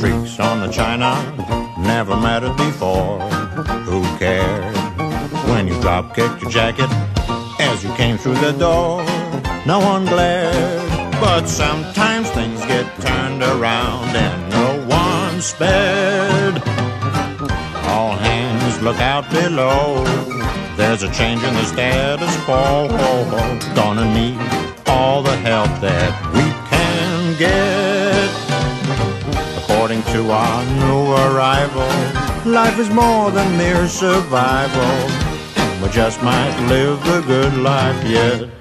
streaks on the china, never mattered before. Who cared when you drop-kicked your jacket as you came through the door? No one glared, but sometimes things get turned around and no one's spared. All hands look out below, there's a change in the status quo. Gonna need all the help that we can get. According to our new arrival, life is more than mere survival, and we just might live the good life yet.